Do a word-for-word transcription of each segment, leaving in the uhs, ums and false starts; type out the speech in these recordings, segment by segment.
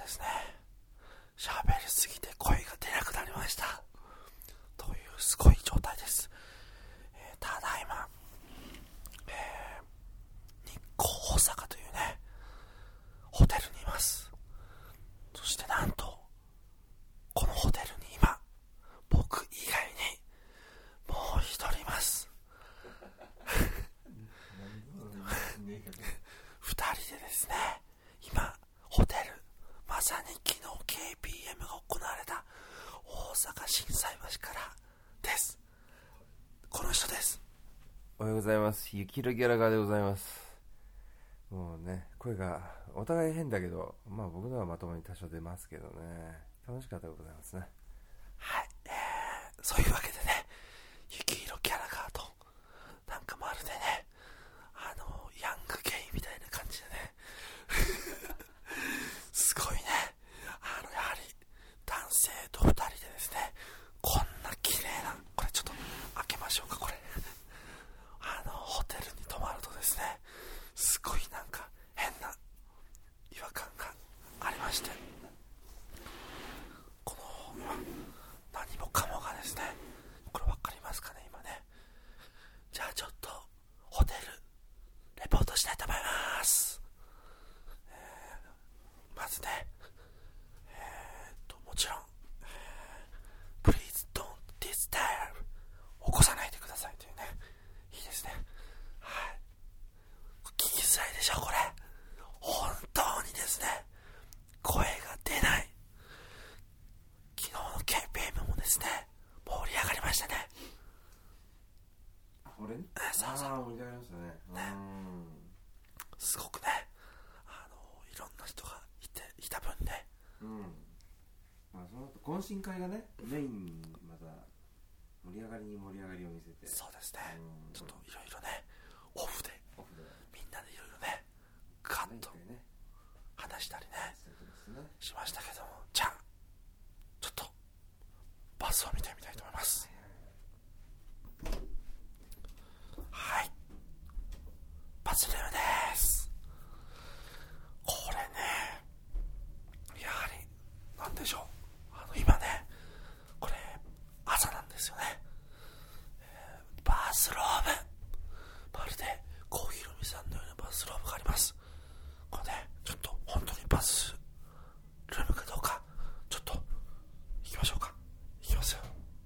ですね、喋りすぎて声が出なくなりましたというすごい状態です。えー、ただいま、えー、日光大阪というねホテルにいます。そしてなんとこのホテルに今僕以外にもう一人います二人でですね、今ホテル、まさに昨日 ケーピーエム が行われた大阪心斎橋からです。この人です。 おはようございます。雪色ギャラガーでございます。もうね、声がお互い変だけど、まあ僕のはまともに多少出ますけどね、楽しかったでございますね。 はい、えー、そういうわけでね、雪色ギャラガーとなんかまるでね、あのヤングゲイみたいな感じでねすごいね、あのやはり男性とふたりでですね、こんな綺麗な、これちょっと開けましょうか。これあのホテルに泊まるとですね、すごいなんか変な違和感がありまして、この今何もかもがですね、これ分かりますかね今ね。じゃあちょっとホテルレポートしたいと思います。えー、まずね、えー、っともちろん、えー、Please don't disturb、 起こさないでくださいというね、いいですね。はい、聞きづらいでしょこれ。本当にですね、声が出ない。昨日の ケーピーエム もですね、盛り上がりましたね。 俺ね、 そうそう、 あー盛り上がりましたね。 ね、 うん、 すごくね、あのいろんな人がいていた分ね、 うん、まあその後懇親会がね、メインまた盛り上がりに盛り上がりを見せて、 そうですね、 うん、 ちょっといろいろね、オフでオフでみんなでいろいろねガッとね話したりねそうですねしましたけども、じゃあちょっとバスを見てみたいと思います。はい、バスルームです。これね、やはりなんでしょう、あの今ね、これ朝なんですよね。えー、バスローブ、まるで郷ひろみさんのようなバスローブがあります。これね、ちょっと本当にバスルームかどうか、ちょっと行きましょうか。行きますよ。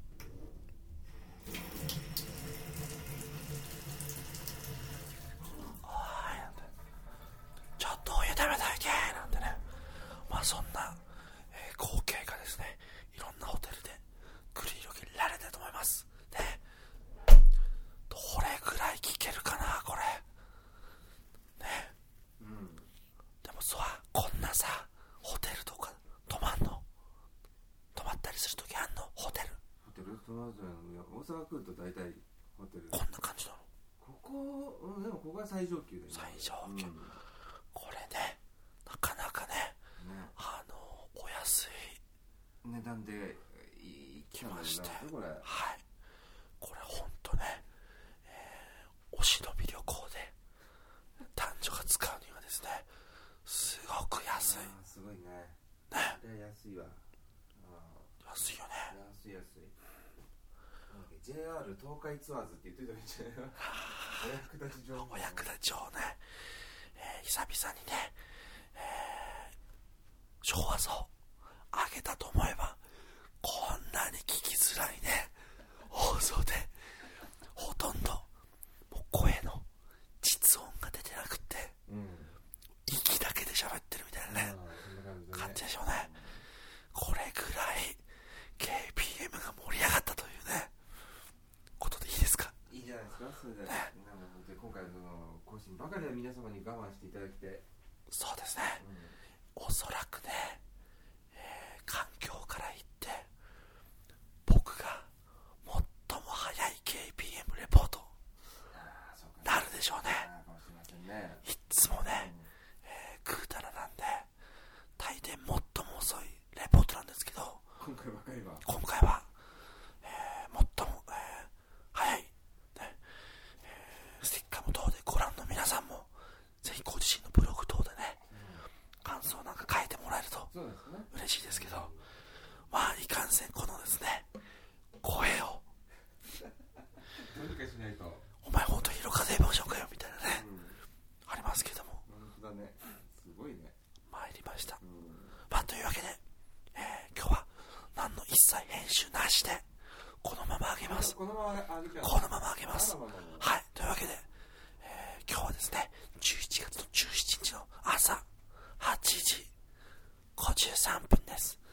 はい、なんてちょっとお湯食べたいけなんてね、まあそんな、えー、光景がですね、いろんなホテルで繰り広げられてると思います。で、どれぐらい聞けるかなこれね。 うん、 でもさ、こんなさホテルとか泊まんの、泊まったりするときあんの？ホテルホテルその後大阪来ると大体ホテルこんな感じなの？ ここ、うん、でもここは最上級だよね。 最上級、 うん、 これね、なかなかね、 ね、 あのお安い値段で来まして、 これ、 はい、これほんとね、えー、お忍び旅行で男女が使うにはですね、すごく安い。 すごいね。 ね、 安いわ。 安いよね。 安い安い。ジェイアール 東海ツアーズって言ってたらいいんじゃないの？お役立ち情報。 お役立ち情報ね、えー、久々にね、えー、昭和像上げたと思えばこんなに聞きづらいね放送で、ほとんどもう声の実音が出てなくって、うん、息だけで喋ってるみたいなね、感じでしょうね。これぐらい ケーピーエム が盛り上がったというねことでいいですか？ いいじゃないですか。それで、ね、なので今回の更新ばかりは皆様に我慢していただきて。 そうですね、うん、おそらくね、えー、環境から言って僕が最も早い ケーピーエム レポートなるでしょうね。 ね、 いっつもね、うん、えー、グータラなんで大抵最も遅いレポートなんですけど、 今回ばかりは今回は、えー、最も、えー、早い、ね、えー、スティッカーも等でご覧の皆さんもぜひご自身のブログ等でね、うん、感想をなんか変えてもらえるとそうですね、 嬉しいですけど、まあいかんせんこのですね声をどうにかしないと、 お前本当に色風エボーションかよみたいなね、 うん、 ありますけども、 本当だね、すごいね、 参りました、 うん、 まあというわけで、えー、今日は何の一切編集なしでこのままあげます。 このままあげちゃう、 このままあげます。 まだまだまだ、 はい、というわけで、えー、今日はですねじゅういちがつのじゅうしちにちの朝はちじごじゅうさんぷんです。